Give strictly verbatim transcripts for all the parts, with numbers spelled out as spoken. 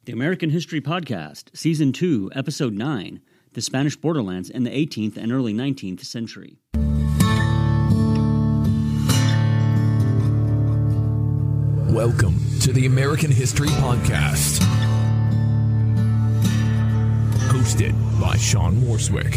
The American History Podcast, Season two, Episode nine, The Spanish Borderlands in the eighteenth and early nineteenth Century. Welcome to the American History Podcast, hosted by Sean Morswick.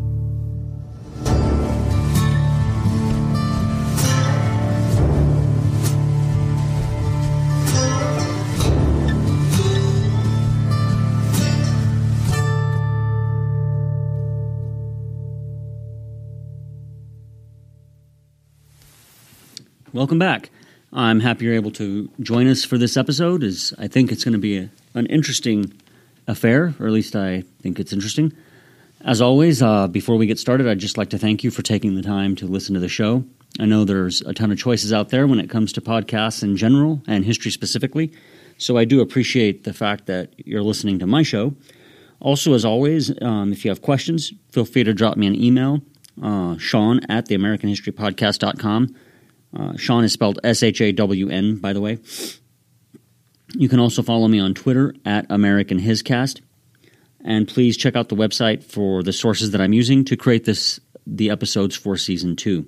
Welcome back. I'm happy you're able to join us for this episode, as I think it's going to be a, an interesting affair, or at least I think it's interesting. As always, uh, before we get started, I'd just like to thank you for taking the time to listen to the show. I know there's a ton of choices out there when it comes to podcasts in general and history specifically, so I do appreciate the fact that you're listening to my show. Also, as always, um, if you have questions, feel free to drop me an email, uh, Sean at the American History Podcast dot com. Uh, Sean is spelled S H A W N, by the way. You can also follow me on Twitter at American Hiscast. And please check out the website for the sources that I'm using to create this the episodes for Season two.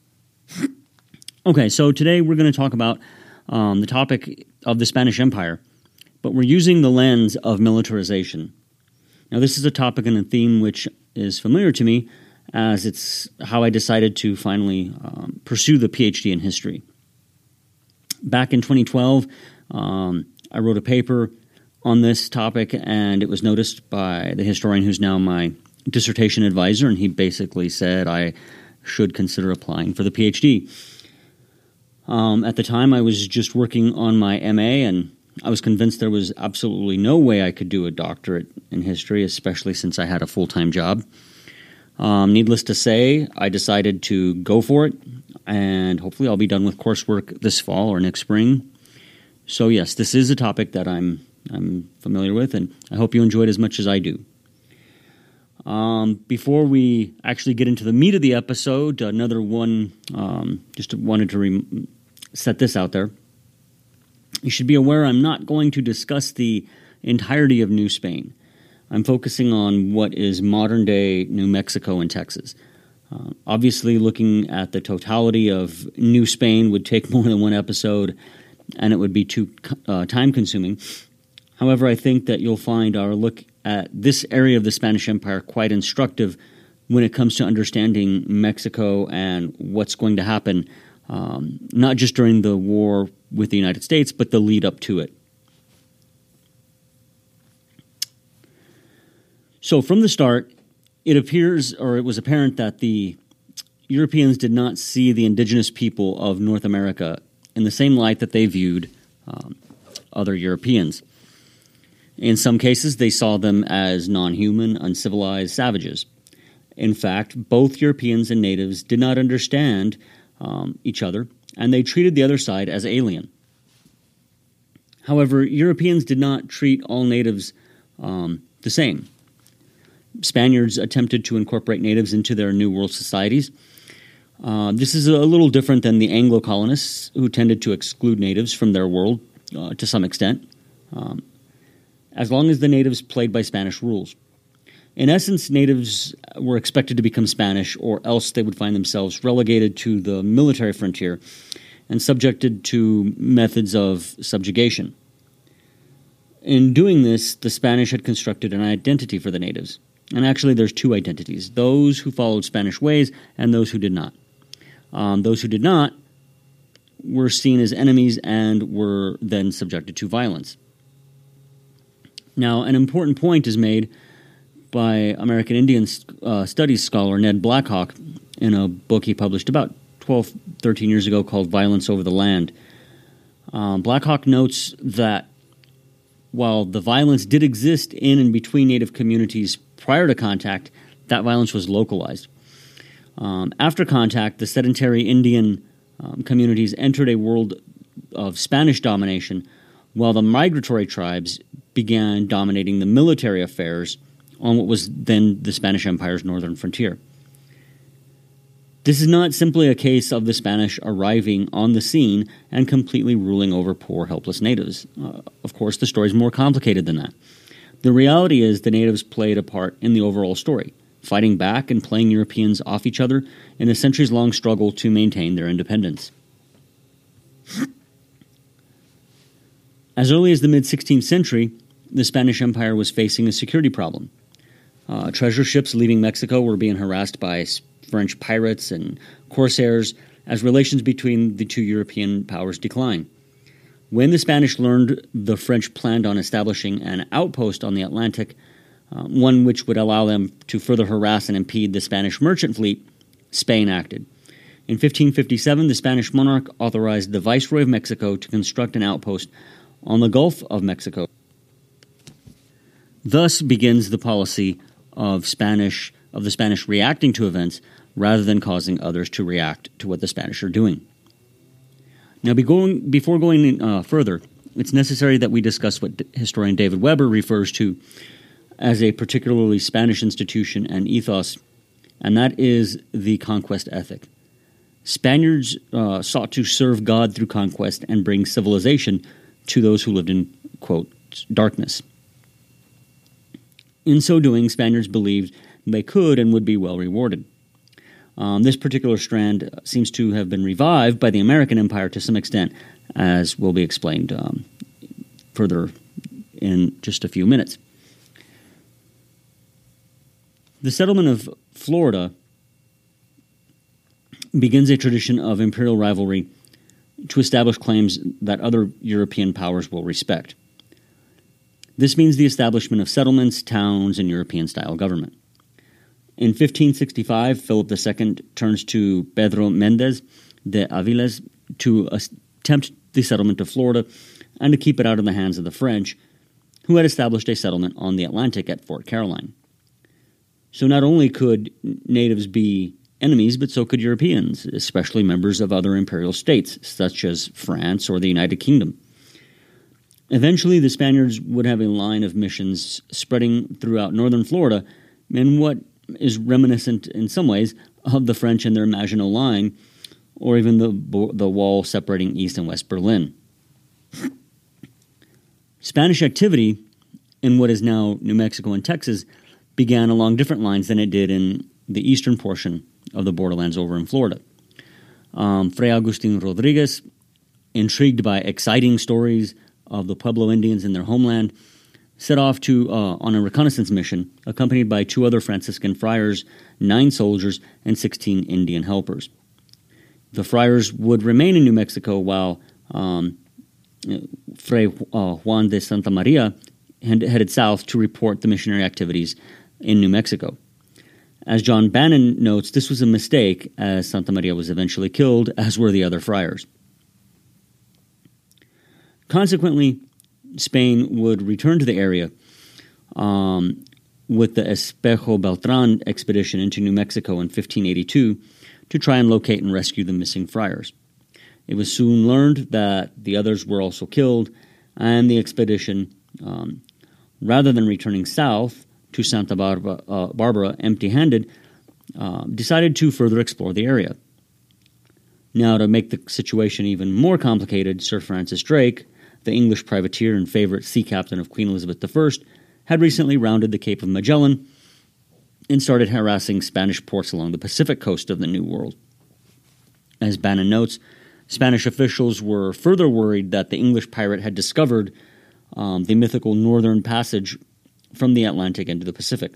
Okay, so today we're going to talk about um, the topic of the Spanish Empire, but we're using the lens of militarization. Now, this is a topic and a theme which is familiar to me, as it's how I decided to finally um, pursue the PhD in history. Back in twenty twelve, um, I wrote a paper on this topic, and it was noticed by the historian who's now my dissertation advisor, and he basically said I should consider applying for the PhD. Um, at the time, I was just working on my M A, and I was convinced there was absolutely no way I could do a doctorate in history, especially since I had a full-time job. Um, needless to say, I decided to go for it, and hopefully I'll be done with coursework this fall or next spring. So yes, this is a topic that I'm I'm familiar with, and I hope you enjoy it as much as I do. Um, before we actually get into the meat of the episode, another one, um, just wanted to re- set this out there. You should be aware I'm not going to discuss the entirety of New Spain. I'm focusing on what is modern-day New Mexico and Texas. Uh, obviously, looking at the totality of New Spain would take more than one episode, and it would be too uh, time-consuming. However, I think that you'll find our look at this area of the Spanish Empire quite instructive when it comes to understanding Mexico and what's going to happen, um, not just during the war with the United States, but the lead-up to it. So from the start, it appears, or it was apparent, that the Europeans did not see the indigenous people of North America in the same light that they viewed um, other Europeans. In some cases, they saw them as non-human, uncivilized savages. In fact, both Europeans and natives did not understand um, each other, and they treated the other side as alien. However, Europeans did not treat all natives um, the same. Spaniards attempted to incorporate natives into their New World societies. Uh, this is a little different than the Anglo colonists, who tended to exclude natives from their world uh, to some extent, um, as long as the natives played by Spanish rules. In essence, natives were expected to become Spanish, or else they would find themselves relegated to the military frontier and subjected to methods of subjugation. In doing this, the Spanish had constructed an identity for the natives. And actually, there's two identities, those who followed Spanish ways and those who did not. Um, those who did not were seen as enemies and were then subjected to violence. Now, an important point is made by American Indian uh, Studies scholar Ned Blackhawk in a book he published about twelve, thirteen years ago called Violence Over the Land. Um, Blackhawk notes that while the violence did exist in and between Native communities prior to contact, that violence was localized. Um, after contact, the sedentary Indian um, communities entered a world of Spanish domination, while the migratory tribes began dominating the military affairs on what was then the Spanish Empire's northern frontier. This is not simply a case of the Spanish arriving on the scene and completely ruling over poor, helpless natives. Uh, of course, the story is more complicated than that. The reality is the natives played a part in the overall story, fighting back and playing Europeans off each other in a centuries-long struggle to maintain their independence. As early as the mid-sixteenth century, the Spanish Empire was facing a security problem. Uh, treasure ships leaving Mexico were being harassed by French pirates and corsairs as relations between the two European powers declined. When the Spanish learned the French planned on establishing an outpost on the Atlantic, uh, one which would allow them to further harass and impede the Spanish merchant fleet, Spain acted. In fifteen fifty-seven, the Spanish monarch authorized the Viceroy of Mexico to construct an outpost on the Gulf of Mexico. Thus begins the policy of Spanish of the Spanish reacting to events rather than causing others to react to what the Spanish are doing. Now, be going, before going uh, further, it's necessary that we discuss what historian David Weber refers to as a particularly Spanish institution and ethos, and that is the conquest ethic. Spaniards uh, sought to serve God through conquest and bring civilization to those who lived in, quote, darkness. In so doing, Spaniards believed they could and would be well rewarded. Um, this particular strand seems to have been revived by the American Empire to some extent, as will be explained um, further in just a few minutes. The settlement of Florida begins a tradition of imperial rivalry to establish claims that other European powers will respect. This means the establishment of settlements, towns, and European-style government. In fifteen sixty-five, Philip the Second turns to Pedro Méndez de Aviles to attempt the settlement of Florida and to keep it out of the hands of the French, who had established a settlement on the Atlantic at Fort Caroline. So not only could natives be enemies, but so could Europeans, especially members of other imperial states, such as France or the United Kingdom. Eventually, the Spaniards would have a line of missions spreading throughout northern Florida in what is reminiscent in some ways of the French and their Maginot Line, or even the, the wall separating East and West Berlin. Spanish activity in what is now New Mexico and Texas began along different lines than it did in the eastern portion of the borderlands over in Florida. Um, Fray Agustin Rodriguez, intrigued by exciting stories of the Pueblo Indians in their homeland, set off to uh, on a reconnaissance mission, accompanied by two other Franciscan friars, nine soldiers, and sixteen Indian helpers. The friars would remain in New Mexico while um, Fray uh, Juan de Santa Maria headed south to report the missionary activities in New Mexico. As John Bannon notes, this was a mistake, as Santa Maria was eventually killed, as were the other friars. Consequently, Spain would return to the area um, with the Espejo Beltran expedition into New Mexico in fifteen eighty-two to try and locate and rescue the missing friars. It was soon learned that the others were also killed, and the expedition, um, rather than returning south to Santa Barbara, uh, Barbara empty-handed, uh, decided to further explore the area. Now, to make the situation even more complicated, Sir Francis Drake, the English privateer and favorite sea captain of Queen Elizabeth the First, had recently rounded the Cape of Magellan and started harassing Spanish ports along the Pacific coast of the New World. As Bannon notes, Spanish officials were further worried that the English pirate had discovered um, the mythical northern passage from the Atlantic into the Pacific.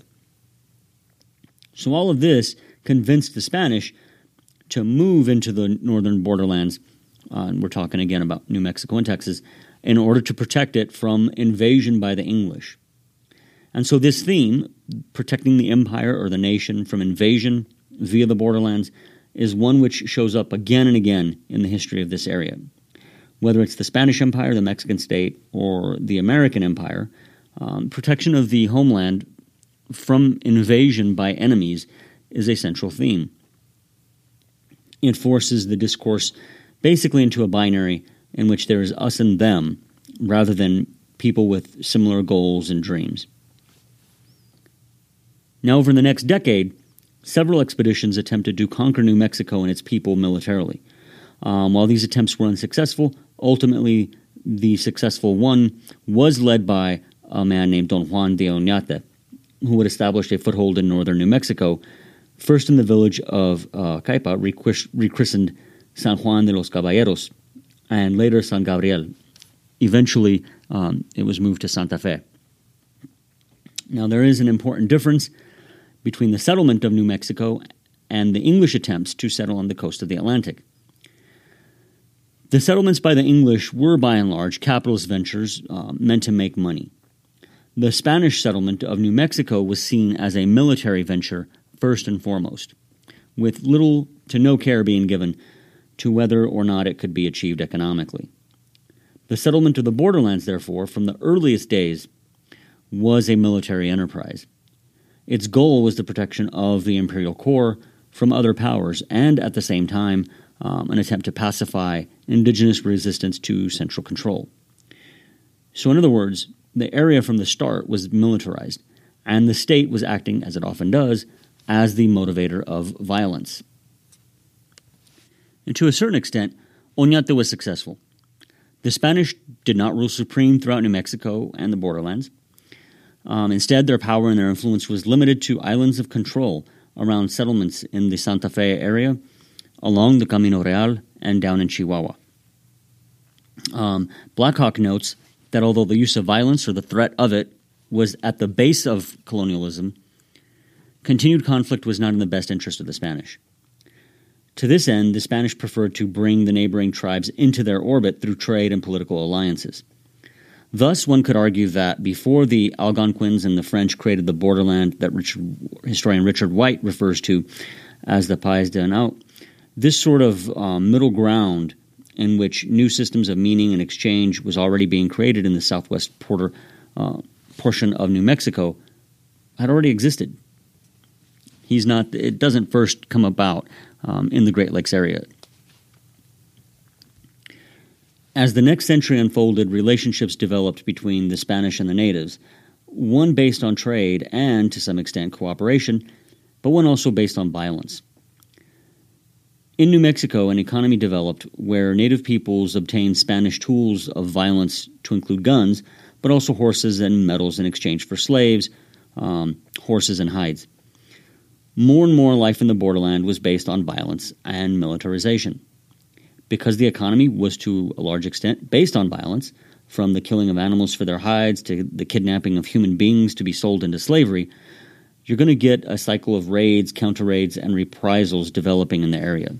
So all of this convinced the Spanish to move into the northern borderlands, uh, and we're talking again about New Mexico and Texas, in order to protect it from invasion by the English. And so this theme, protecting the empire or the nation from invasion via the borderlands, is one which shows up again and again in the history of this area. Whether it's the Spanish Empire, the Mexican state, or the American Empire, um, protection of the homeland from invasion by enemies is a central theme. It forces the discourse basically into a binary in which there is us and them, rather than people with similar goals and dreams. Now, over the next decade, several expeditions attempted to conquer New Mexico and its people militarily. Um, while these attempts were unsuccessful, ultimately the successful one was led by a man named Don Juan de Oñate, who had established a foothold in northern New Mexico, first in the village of uh, Caipa, rechristened San Juan de los Caballeros, and later San Gabriel. Eventually, um, it was moved to Santa Fe. Now, there is an important difference between the settlement of New Mexico and the English attempts to settle on the coast of the Atlantic. The settlements by the English were, by and large, capitalist ventures uh, meant to make money. The Spanish settlement of New Mexico was seen as a military venture first and foremost, with little to no care being given to whether or not it could be achieved economically. The settlement of the borderlands, therefore, from the earliest days, was a military enterprise. Its goal was the protection of the imperial core from other powers and, at the same time, um, an attempt to pacify indigenous resistance to central control. So, in other words, the area from the start was militarized, and the state was acting, as it often does, as the motivator of violence. And to a certain extent, Oñate was successful. The Spanish did not rule supreme throughout New Mexico and the borderlands. Um, instead, their power and their influence was limited to islands of control around settlements in the Santa Fe area, along the Camino Real, and down in Chihuahua. Um, Blackhawk notes that although the use of violence or the threat of it was at the base of colonialism, continued conflict was not in the best interest of the Spanish. To this end, the Spanish preferred to bring the neighboring tribes into their orbit through trade and political alliances. Thus, one could argue that before the Algonquins and the French created the borderland that Richard, historian Richard White refers to as the Pays de Naut, this sort of um, middle ground in which new systems of meaning and exchange was already being created in the southwest porter, uh, portion of New Mexico had already existed. He's not. It doesn't first come about um, in the Great Lakes area. As the next century unfolded, relationships developed between the Spanish and the natives, one based on trade and, to some extent, cooperation, but one also based on violence. In New Mexico, an economy developed where native peoples obtained Spanish tools of violence to include guns, but also horses and metals in exchange for slaves, um, horses and hides. More and more life in the borderland was based on violence and militarization. Because the economy was to a large extent based on violence, from the killing of animals for their hides to the kidnapping of human beings to be sold into slavery, you're going to get a cycle of raids, counter-raids, and reprisals developing in the area.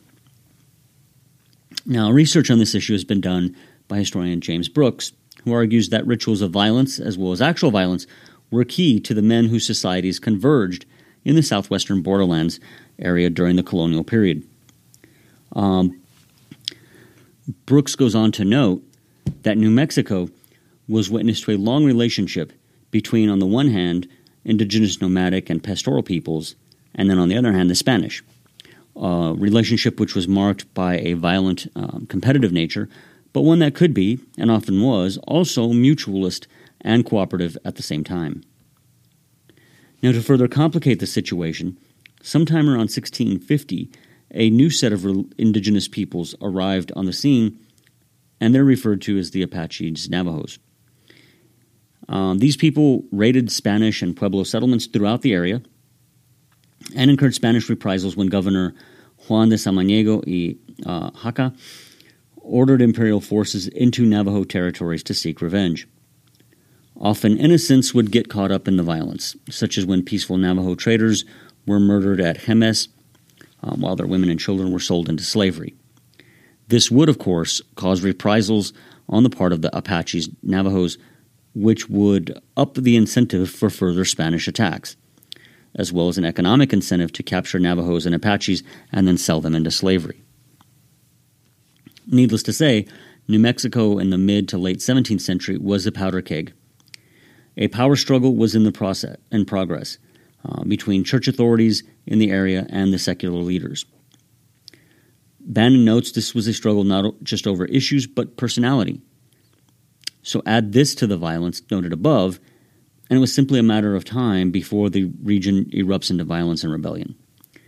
Now, research on this issue has been done by historian James Brooks, who argues that rituals of violence, as well as actual violence, were key to the men whose societies converged in the southwestern borderlands area during the colonial period. Um, Brooks goes on to note that New Mexico was witness to a long relationship between, on the one hand, indigenous nomadic and pastoral peoples, and then on the other hand, the Spanish. A relationship which was marked by a violent, um, competitive nature, but one that could be, and often was, also mutualist and cooperative at the same time. Now, to further complicate the situation, sometime around sixteen fifty, a new set of indigenous peoples arrived on the scene, and they're referred to as the Apaches Navajos. Um, these people raided Spanish and Pueblo settlements throughout the area and incurred Spanish reprisals when Governor Juan de Samaniego y uh, Jaca ordered imperial forces into Navajo territories to seek revenge. Often innocents would get caught up in the violence, such as when peaceful Navajo traders were murdered at Jemez, um, while their women and children were sold into slavery. This would, of course, cause reprisals on the part of the Apaches Navajos, which would up the incentive for further Spanish attacks, as well as an economic incentive to capture Navajos and Apaches and then sell them into slavery. Needless to say, New Mexico in the mid to late seventeenth century was a powder keg. A power struggle was in the process in progress uh, between church authorities in the area and the secular leaders. Bannon notes this was a struggle not just over issues, but personality. So add this to the violence noted above, and it was simply a matter of time before the region erupts into violence and rebellion.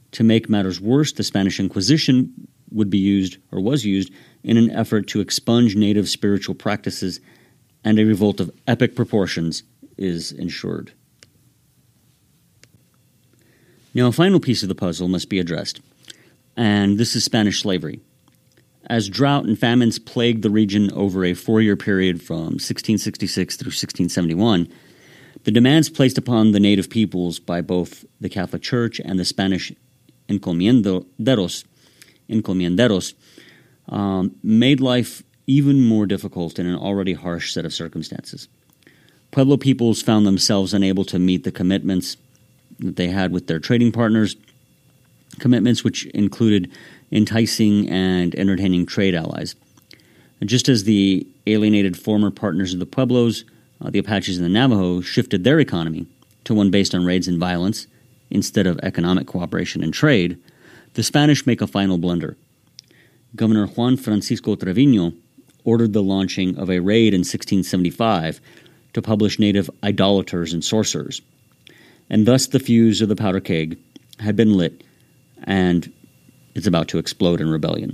To make matters worse, the Spanish Inquisition would be used, or was used, in an effort to expunge native spiritual practices, and a revolt of epic proportions is ensured. Now, a final piece of the puzzle must be addressed, and this is Spanish slavery. As drought and famines plagued the region over a four-year period from sixteen sixty-six through sixteen seventy-one, the demands placed upon the native peoples by both the Catholic Church and the Spanish encomienderos, encomienderos um, made life even more difficult in an already harsh set of circumstances. Pueblo peoples found themselves unable to meet the commitments that they had with their trading partners, commitments which included enticing and entertaining trade allies. And just as the alienated former partners of the Pueblos, uh, the Apaches and the Navajo, shifted their economy to one based on raids and violence instead of economic cooperation and trade, the Spanish make a final blunder. Governor Juan Francisco Trevino ordered the launching of a raid in sixteen seventy-five to publish native idolaters and sorcerers. And thus the fuse of the powder keg had been lit, and it's about to explode in rebellion.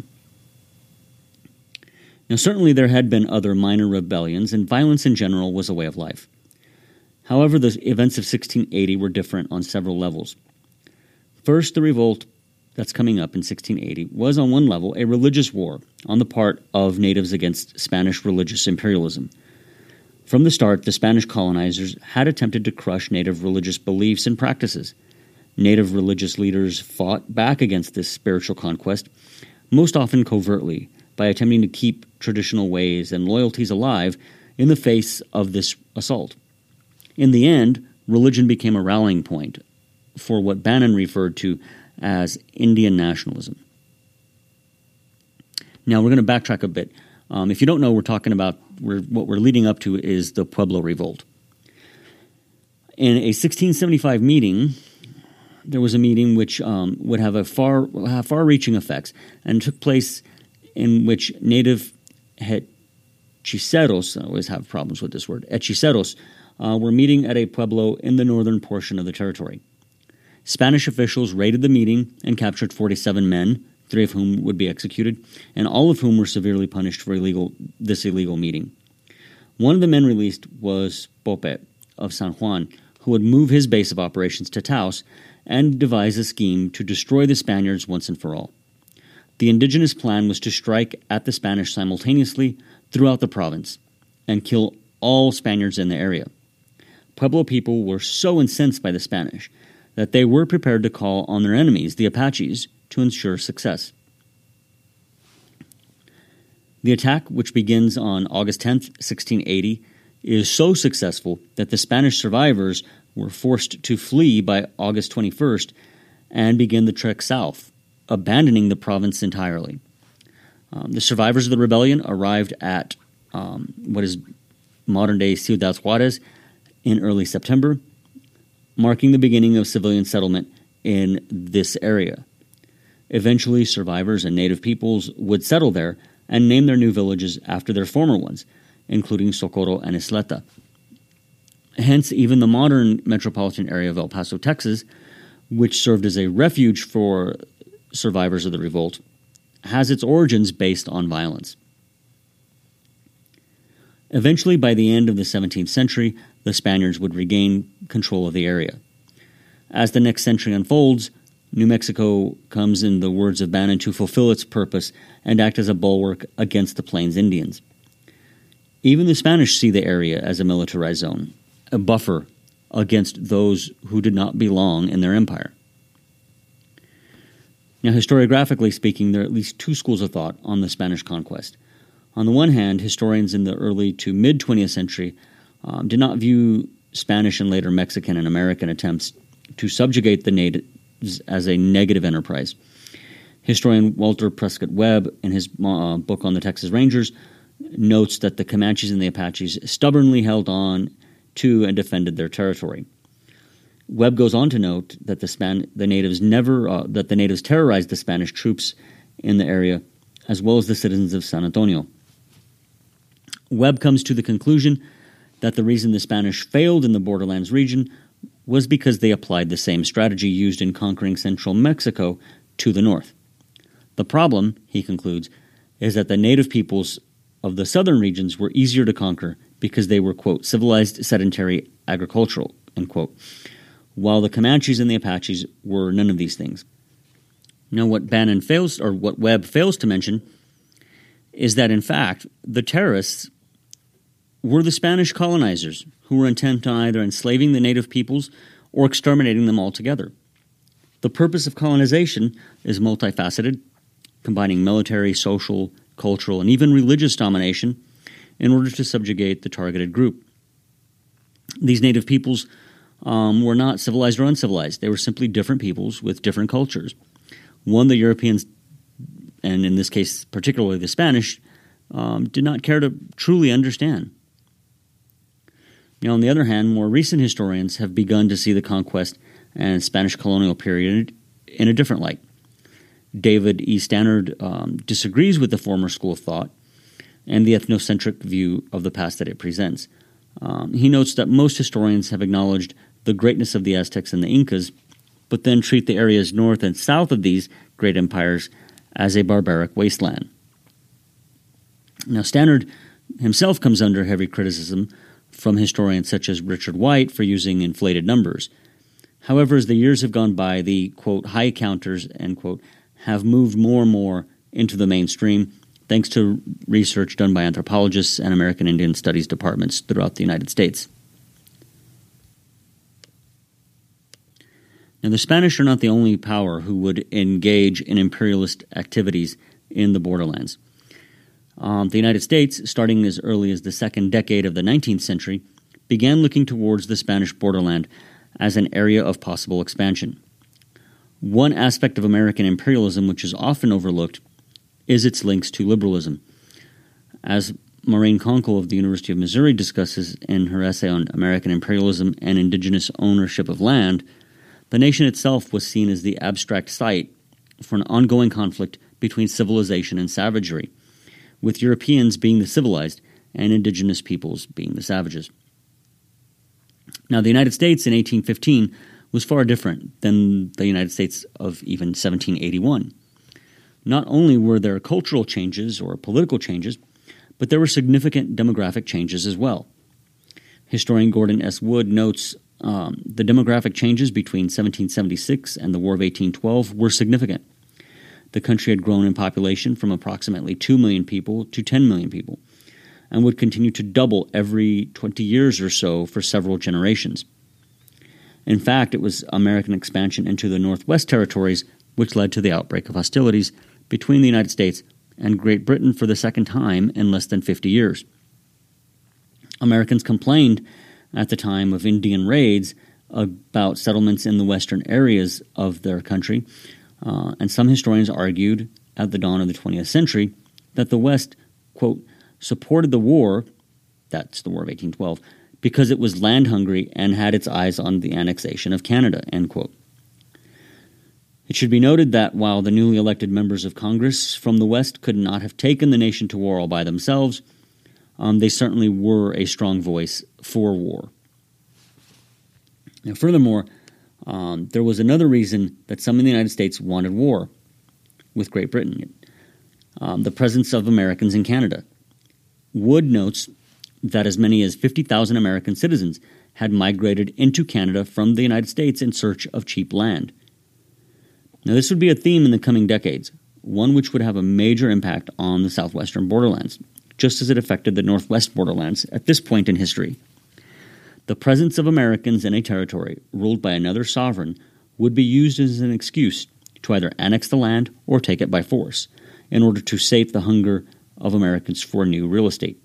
Now, certainly there had been other minor rebellions, and violence in general was a way of life. However, the events of sixteen eighty were different on several levels. First, the revolt that's coming up in sixteen eighty was, on one level, a religious war on the part of natives against Spanish religious imperialism. From the start, the Spanish colonizers had attempted to crush native religious beliefs and practices. Native religious leaders fought back against this spiritual conquest, most often covertly, by attempting to keep traditional ways and loyalties alive in the face of this assault. In the end, religion became a rallying point for what Bannon referred to as Indian nationalism. Now, we're going to backtrack a bit. Um, if you don't know, we're talking about we're, what we're leading up to is the Pueblo Revolt. In a sixteen seventy-five meeting, there was a meeting which um, would have a far have far-reaching effects, and took place in which native hechiceros, I always have problems with this word, hechiceros, uh, were meeting at a pueblo in the northern portion of the territory. Spanish officials raided the meeting and captured forty-seven men, three of whom would be executed, and all of whom were severely punished for illegal this illegal meeting. One of the men released was Pope of San Juan, who would move his base of operations to Taos and devise a scheme to destroy the Spaniards once and for all. The indigenous plan was to strike at the Spanish simultaneously throughout the province and kill all Spaniards in the area. Pueblo people were so incensed by the Spanish that they were prepared to call on their enemies, the Apaches, to ensure success. The attack, which begins on August tenth, sixteen eighty, is so successful that the Spanish survivors were forced to flee by August twenty-first and begin the trek south, abandoning the province entirely. Um, the survivors of the rebellion arrived at um, what is modern-day Ciudad Juarez in early September, marking the beginning of civilian settlement in this area. Eventually, survivors and native peoples would settle there and name their new villages after their former ones, including Socorro and Isleta. Hence, even the modern metropolitan area of El Paso, Texas, which served as a refuge for survivors of the revolt, has its origins based on violence. Eventually, by the end of the seventeenth century, the Spaniards would regain control of the area. As the next century unfolds, New Mexico comes, in the words of Bannon, to fulfill its purpose and act as a bulwark against the Plains Indians. Even the Spanish see the area as a militarized zone, a buffer against those who did not belong in their empire. Now, historiographically speaking, there are at least two schools of thought on the Spanish conquest. On the one hand, historians in the early to mid-twentieth century um, did not view Spanish and later Mexican and American attempts to subjugate the natives as a negative enterprise. Historian Walter Prescott Webb, in his uh, book on the Texas Rangers, notes that the Comanches and the Apaches stubbornly held on to and defended their territory. Webb goes on to note that the Span- the natives never uh, that the natives terrorized the Spanish troops in the area, as well as the citizens of San Antonio. Webb comes to the conclusion that the reason the Spanish failed in the Borderlands region was because they applied the same strategy used in conquering central Mexico to the north. The problem, he concludes, is that the native peoples of the southern regions were easier to conquer because they were, quote, civilized, sedentary, agricultural, end quote, while the Comanches and the Apaches were none of these things. Now, what Bannon fails, or what Webb fails to mention, is that, in fact, the terrorists were the Spanish colonizers who were intent on either enslaving the native peoples or exterminating them altogether. The purpose of colonization is multifaceted, combining military, social, cultural, and even religious domination in order to subjugate the targeted group. These native peoples um, were not civilized or uncivilized. They were simply different peoples with different cultures. One the Europeans, and in this case particularly the Spanish, um, did not care to truly understand. Now, on the other hand, more recent historians have begun to see the conquest and Spanish colonial period in a different light. David E. Stannard um, disagrees with the former school of thought and the ethnocentric view of the past that it presents. Um, he notes that most historians have acknowledged the greatness of the Aztecs and the Incas, but then treat the areas north and south of these great empires as a barbaric wasteland. Now, Stannard himself comes under heavy criticism from historians such as Richard White for using inflated numbers. However, as the years have gone by, the, quote, high counters, end quote, have moved more and more into the mainstream, thanks to research done by anthropologists and American Indian Studies departments throughout the United States. Now, the Spanish are not the only power who would engage in imperialist activities in the borderlands. Um, the United States, starting as early as the second decade of the nineteenth century, began looking towards the Spanish borderland as an area of possible expansion. One aspect of American imperialism which is often overlooked is its links to liberalism. As Maureen Conkle of the University of Missouri discusses in her essay on American imperialism and indigenous ownership of land, the nation itself was seen as the abstract site for an ongoing conflict between civilization and savagery, with Europeans being the civilized and indigenous peoples being the savages. Now, the United States in eighteen fifteen was far different than the United States of even seventeen eighty-one. Not only were there cultural changes or political changes, but there were significant demographic changes as well. Historian Gordon S. Wood notes um, the demographic changes between seventeen seventy-six and the War of eighteen twelve were significant. The country had grown in population from approximately two million people to ten million people, and would continue to double every twenty years or so for several generations. In fact, it was American expansion into the Northwest Territories which led to the outbreak of hostilities between the United States and Great Britain for the second time in less than fifty years. Americans complained at the time of Indian raids about settlements in the western areas of their country, uh, and some historians argued at the dawn of the twentieth century that the West, quote, supported the war, that's the War of eighteen twelve, because it was land-hungry and had its eyes on the annexation of Canada, end quote. It should be noted that while the newly elected members of Congress from the West could not have taken the nation to war all by themselves, um, they certainly were a strong voice for war. Now, furthermore, um, there was another reason that some in the United States wanted war with Great Britain, um, the presence of Americans in Canada. Wood notes that as many as fifty thousand American citizens had migrated into Canada from the United States in search of cheap land. Now, this would be a theme in the coming decades, one which would have a major impact on the southwestern borderlands, just as it affected the northwest borderlands at this point in history. The presence of Americans in a territory ruled by another sovereign would be used as an excuse to either annex the land or take it by force, in order to sate the hunger of Americans for new real estate.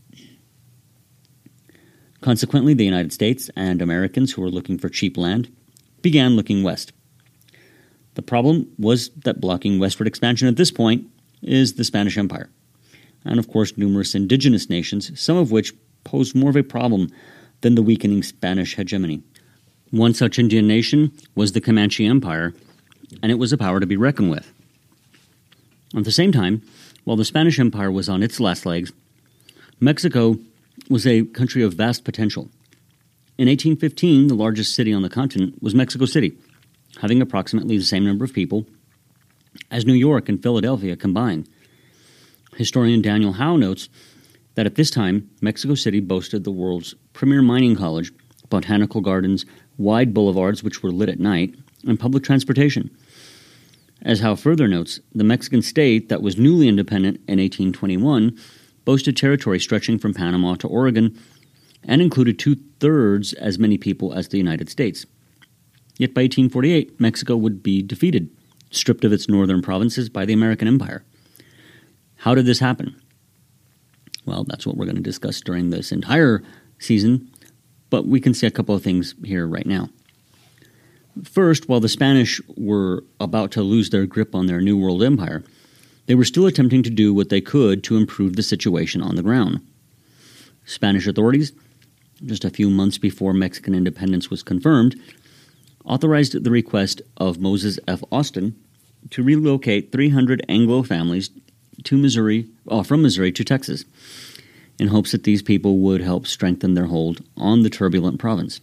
Consequently, the United States and Americans who were looking for cheap land began looking west. The problem was that blocking westward expansion at this point is the Spanish Empire, and of course numerous indigenous nations, some of which posed more of a problem than the weakening Spanish hegemony. One such Indian nation was the Comanche Empire, and it was a power to be reckoned with. At the same time, while the Spanish Empire was on its last legs, Mexico was a country of vast potential. In eighteen fifteen, the largest city on the continent was Mexico City, having approximately the same number of people as New York and Philadelphia combined. Historian Daniel Howe notes that at this time, Mexico City boasted the world's premier mining college, botanical gardens, wide boulevards which were lit at night, and public transportation. As Howe further notes, the Mexican state that was newly independent in eighteen twenty-one boasted territory stretching from Panama to Oregon and included two-thirds as many people as the United States. Yet by eighteen forty-eight, Mexico would be defeated, stripped of its northern provinces by the American Empire. How did this happen? Well, that's what we're going to discuss during this entire season, but we can see a couple of things here right now. First, while the Spanish were about to lose their grip on their New World Empire, they were still attempting to do what they could to improve the situation on the ground. Spanish authorities, just a few months before Mexican independence was confirmed, authorized the request of Moses F. Austin to relocate three hundred Anglo families to Missouri, oh, from Missouri to Texas, in hopes that these people would help strengthen their hold on the turbulent province.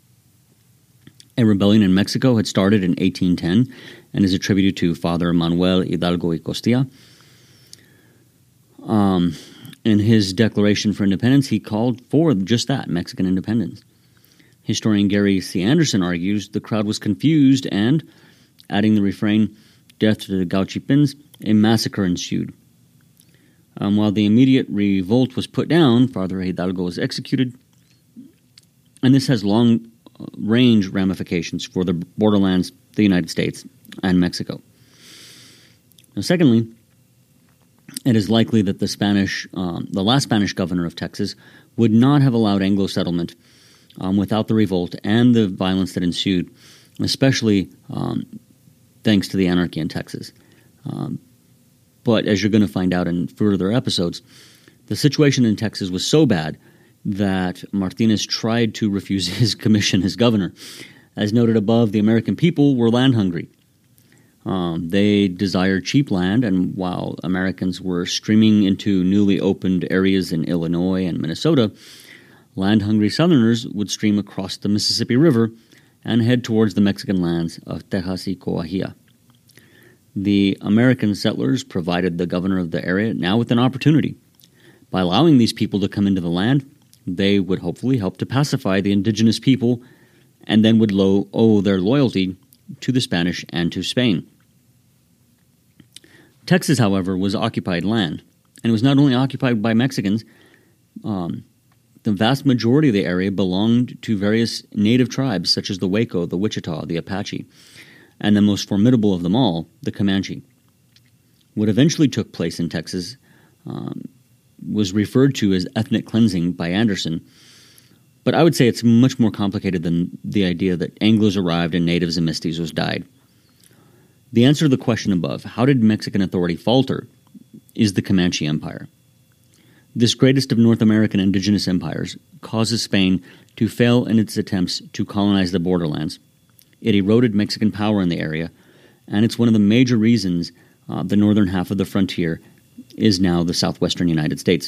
A rebellion in Mexico had started in eighteen ten and is attributed to Father Manuel Hidalgo y Costilla. Um, in his Declaration for Independence, he called for just that, Mexican independence. Historian Gary C. Anderson argues the crowd was confused and, adding the refrain, "Death to the Gauchipins," a massacre ensued. Um, while the immediate revolt was put down, Father Hidalgo was executed, and this has long-range ramifications for the borderlands, the United States, and Mexico. Now, secondly, it is likely that the Spanish, um, the last Spanish governor of Texas would not have allowed Anglo settlement um, without the revolt and the violence that ensued, especially um, thanks to the anarchy in Texas. Um, But as you're going to find out in further episodes, the situation in Texas was so bad that Martinez tried to refuse his commission as governor. As noted above, the American people were land hungry. Um, they desired cheap land, and while Americans were streaming into newly opened areas in Illinois and Minnesota, land-hungry Southerners would stream across the Mississippi River and head towards the Mexican lands of Texas y Coahuila. The American settlers provided the governor of the area now with an opportunity. By allowing these people to come into the land, they would hopefully help to pacify the indigenous people and then would lo- owe their loyalty to the Spanish and to Spain. Texas, however, was occupied land, and it was not only occupied by Mexicans. Um, the vast majority of the area belonged to various native tribes such as the Waco, the Wichita, the Apache, and the most formidable of them all, the Comanche. What eventually took place in Texas um, was referred to as ethnic cleansing by Anderson, but I would say it's much more complicated than the idea that Anglos arrived and natives and mestizos died. The answer to the question above, how did Mexican authority falter, is the Comanche Empire. This greatest of North American indigenous empires causes Spain to fail in its attempts to colonize the borderlands. It eroded Mexican power in the area, and it's one of the major reasons uh, the northern half of the frontier is now the southwestern United States.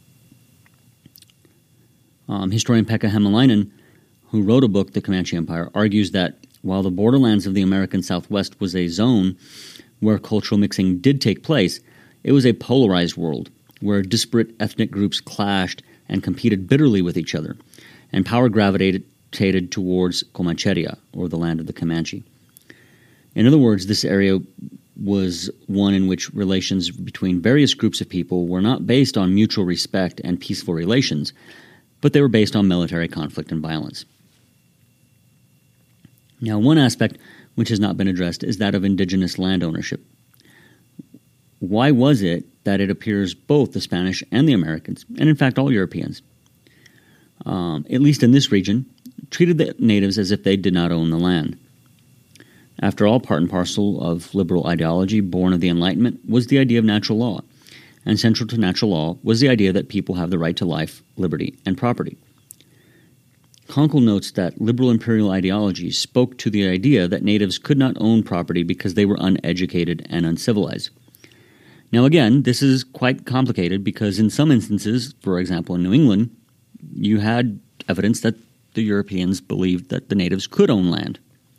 Um, historian Pekka Hämäläinen, who wrote a book, The Comanche Empire, argues that while the borderlands of the American Southwest was a zone where cultural mixing did take place, it was a polarized world where disparate ethnic groups clashed and competed bitterly with each other, and power gravitated towards Comancheria, or the land of the Comanche. In other words, this area was one in which relations between various groups of people were not based on mutual respect and peaceful relations, but they were based on military conflict and violence. Now, one aspect which has not been addressed is that of indigenous land ownership. Why was it that it appears both the Spanish and the Americans, and in fact all Europeans, um, at least in this region, treated the natives as if they did not own the land? After all, part and parcel of liberal ideology born of the Enlightenment was the idea of natural law, and central to natural law was the idea that people have the right to life, liberty, and property. Conkle notes that liberal imperial ideology spoke to the idea that natives could not own property because they were uneducated and uncivilized. Now again, this is quite complicated because in some instances, for example in New England, you had evidence that the Europeans believed that the natives could own land.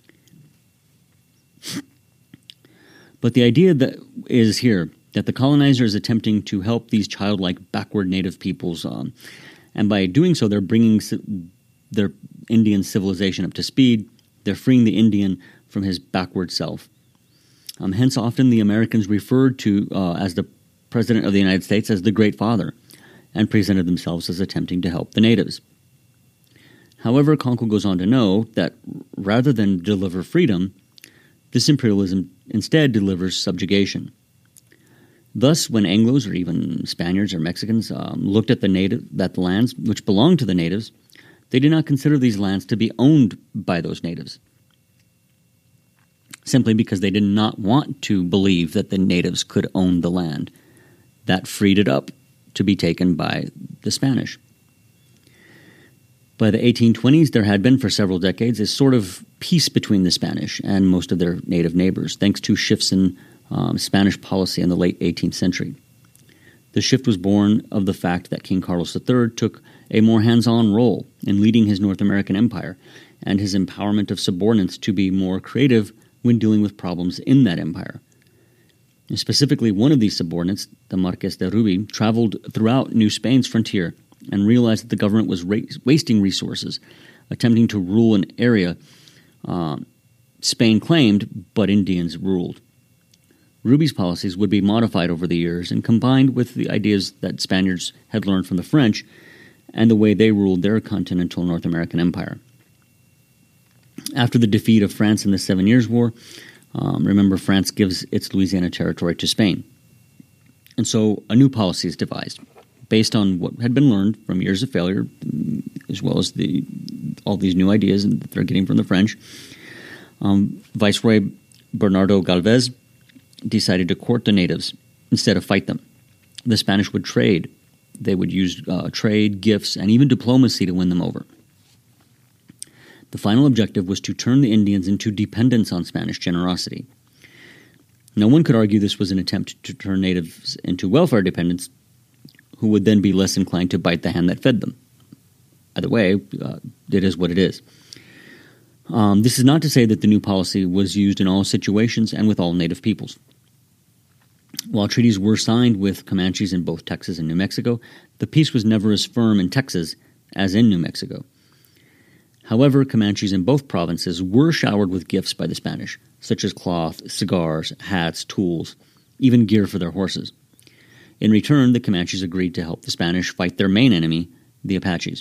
But the idea that is here that the colonizer is attempting to help these childlike, backward native peoples, um, and by doing so, they're bringing their Indian civilization up to speed. They're freeing the Indian from his backward self. Um, hence, often the Americans referred to uh, as the President of the United States as the Great Father, and presented themselves as attempting to help the natives. However, Conkle goes on to note that rather than deliver freedom, this imperialism instead delivers subjugation. Thus, when Anglos or even Spaniards or Mexicans um, looked at the native, that the lands which belonged to the natives, they did not consider these lands to be owned by those natives, simply because they did not want to believe that the natives could own the land. That freed it up to be taken by the Spanish. By the eighteen twenties, there had been for several decades a sort of peace between the Spanish and most of their native neighbors, thanks to shifts in um, Spanish policy in the late eighteenth century. The shift was born of the fact that King Carlos the Third took a more hands-on role in leading his North American empire, and his empowerment of subordinates to be more creative when dealing with problems in that empire. And specifically, one of these subordinates, the Marqués de Rubi, traveled throughout New Spain's frontier and realized that the government was ra- wasting resources, attempting to rule an area uh, Spain claimed, but Indians ruled. Rubi's policies would be modified over the years and combined with the ideas that Spaniards had learned from the French and the way they ruled their continental North American empire. After the defeat of France in the Seven Years' War, um, remember France gives its Louisiana territory to Spain. And so a new policy is devised, based on what had been learned from years of failure, as well as the all these new ideas that they're getting from the French. Um, Viceroy Bernardo Galvez decided to court the natives instead of fight them. The Spanish would trade. They would use uh, trade, gifts, and even diplomacy to win them over. The final objective was to turn the Indians into dependents on Spanish generosity. No one could argue this was an attempt to turn natives into welfare dependents who would then be less inclined to bite the hand that fed them. Either way, uh, it is what it is. Um, this is not to say that the new policy was used in all situations and with all native peoples. While treaties were signed with Comanches in both Texas and New Mexico, the peace was never as firm in Texas as in New Mexico. However, Comanches in both provinces were showered with gifts by the Spanish, such as cloth, cigars, hats, tools, even gear for their horses. In return, the Comanches agreed to help the Spanish fight their main enemy, the Apaches.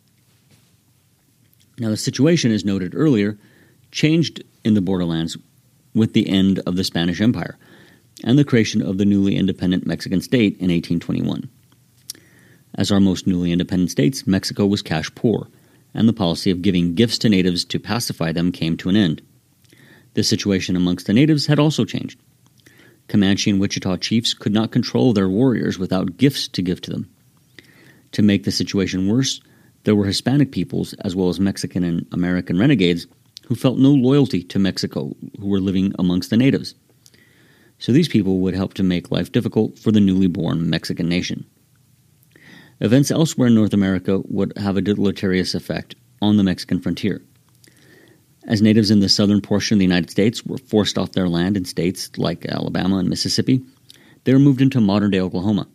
Now, the situation, as noted earlier, changed in the borderlands with the end of the Spanish Empire and the creation of the newly independent Mexican state in eighteen twenty-one. As are most newly independent states, Mexico was cash poor, and the policy of giving gifts to natives to pacify them came to an end. The situation amongst the natives had also changed. Comanche and Wichita chiefs could not control their warriors without gifts to give to them. To make the situation worse, there were Hispanic peoples, as well as Mexican and American renegades, who felt no loyalty to Mexico, who were living amongst the natives. So these people would help to make life difficult for the newly born Mexican nation. Events elsewhere in North America would have a deleterious effect on the Mexican frontier. As natives in the southern portion of the United States were forced off their land in states like Alabama and Mississippi, they were moved into modern-day Oklahoma.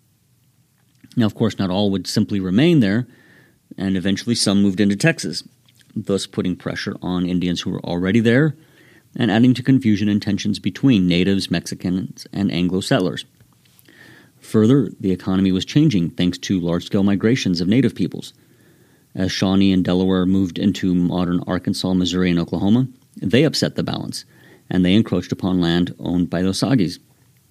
Now, of course, not all would simply remain there, and eventually some moved into Texas, thus putting pressure on Indians who were already there and adding to confusion and tensions between natives, Mexicans, and Anglo settlers. Further, the economy was changing thanks to large-scale migrations of native peoples. As Shawnee and Delaware moved into modern Arkansas, Missouri, and Oklahoma, they upset the balance, and they encroached upon land owned by the Osages.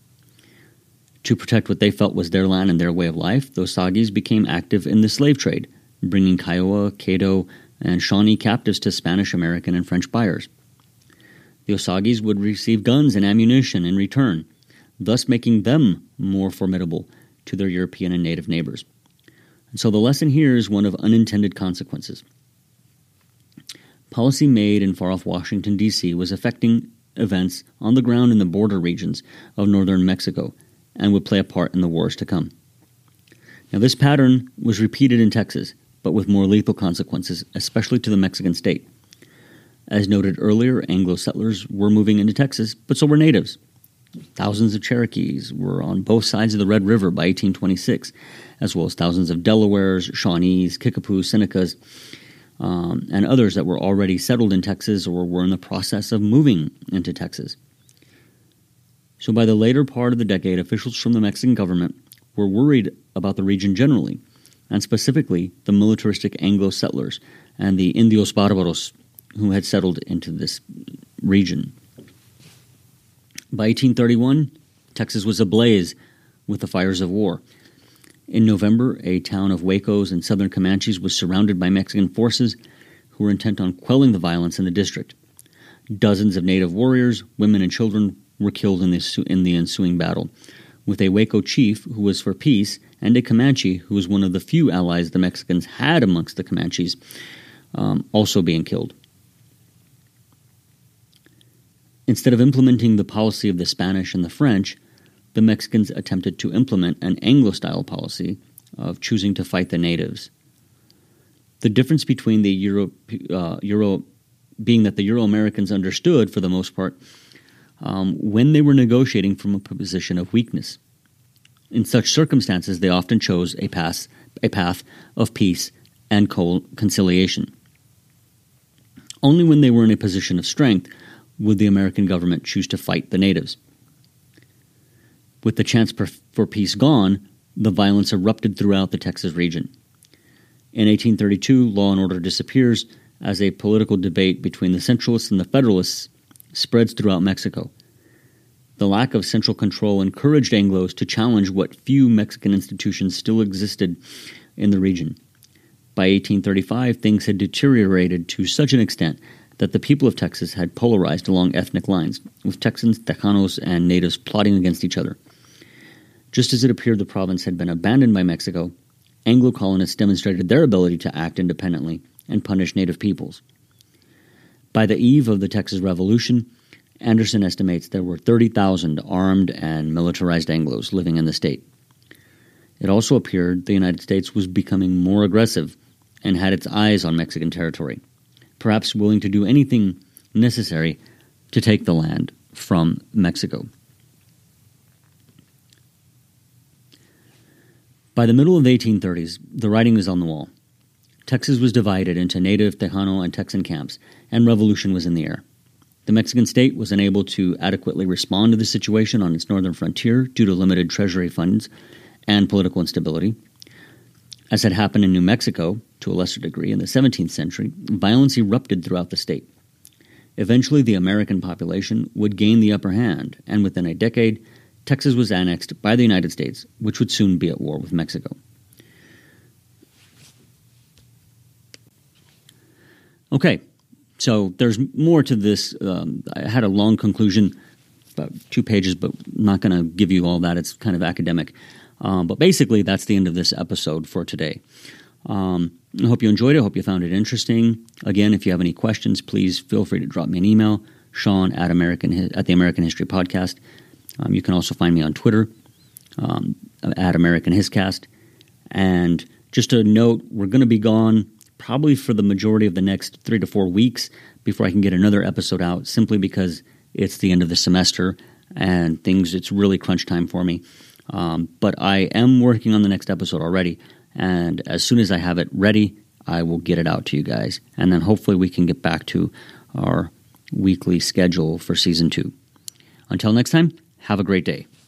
To protect what they felt was their land and their way of life, the Osages became active in the slave trade, bringing Kiowa, Caddo, and Shawnee captives to Spanish, American, and French buyers. The Osages would receive guns and ammunition in return, thus making them more formidable to their European and native neighbors. And so the lesson here is one of unintended consequences. Policy made in far-off Washington, D C was affecting events on the ground in the border regions of northern Mexico and would play a part in the wars to come. Now, this pattern was repeated in Texas, but with more lethal consequences, especially to the Mexican state. As noted earlier, Anglo settlers were moving into Texas, but so were natives. Thousands of Cherokees were on both sides of the Red River by eighteen twenty-six, as well as thousands of Delawares, Shawnees, Kickapoos, Senecas, um, and others that were already settled in Texas or were in the process of moving into Texas. So by the later part of the decade, officials from the Mexican government were worried about the region generally, and specifically the militaristic Anglo settlers and the Indios Barbaros who had settled into this region. By eighteen thirty-one, Texas was ablaze with the fires of war. In November, a town of Huecos in southern Comanches was surrounded by Mexican forces who were intent on quelling the violence in the district. Dozens of native warriors, women, and children were killed in the, in the ensuing battle, with a Hueco chief who was for peace and a Comanche who was one of the few allies the Mexicans had amongst the Comanches um, also being killed. Instead of implementing the policy of the Spanish and the French, the Mexicans attempted to implement an Anglo-style policy of choosing to fight the natives. The difference between the Euro, uh, Euro being that the Euro-Americans understood, for the most part, um, when they were negotiating from a position of weakness. In such circumstances, they often chose a path, a path of peace and conciliation. Only when they were in a position of strength would the American government choose to fight the natives. With the chance for peace gone, the violence erupted throughout the Texas region. In eighteen thirty-two, law and order disappears as a political debate between the Centralists and the Federalists spreads throughout Mexico. The lack of central control encouraged Anglos to challenge what few Mexican institutions still existed in the region. By eighteen thirty-five, things had deteriorated to such an extent that the people of Texas had polarized along ethnic lines, with Texans, Tejanos, and natives plotting against each other. Just as it appeared the province had been abandoned by Mexico, Anglo colonists demonstrated their ability to act independently and punish native peoples. By the eve of the Texas Revolution, Anderson estimates there were thirty thousand armed and militarized Anglos living in the state. It also appeared the United States was becoming more aggressive and had its eyes on Mexican territory, perhaps willing to do anything necessary to take the land from Mexico. By the middle of the eighteen thirties, the writing was on the wall. Texas was divided into native, Tejano, and Texan camps, and revolution was in the air. The Mexican state was unable to adequately respond to the situation on its northern frontier due to limited treasury funds and political instability. As had happened in New Mexico, to a lesser degree, in the seventeenth century, violence erupted throughout the state. Eventually, the American population would gain the upper hand, and within a decade, Texas was annexed by the United States, which would soon be at war with Mexico. Okay, so there's more to this. Um, I had a long conclusion, about two pages, but I'm not going to give you all that. It's kind of academic. Um, but basically, that's the end of this episode for today. Um, I hope you enjoyed it. I hope you found it interesting. Again, if you have any questions, please feel free to drop me an email, Sean at American at the American History Podcast. Um, you can also find me on Twitter um, at American Hiscast. And just a note, we're going to be gone probably for the majority of the next three to four weeks before I can get another episode out, simply because it's the end of the semester and things, it's really crunch time for me. Um, but I am working on the next episode already, and as soon as I have it ready, I will get it out to you guys. And then hopefully we can get back to our weekly schedule for Season two. Until next time, have a great day.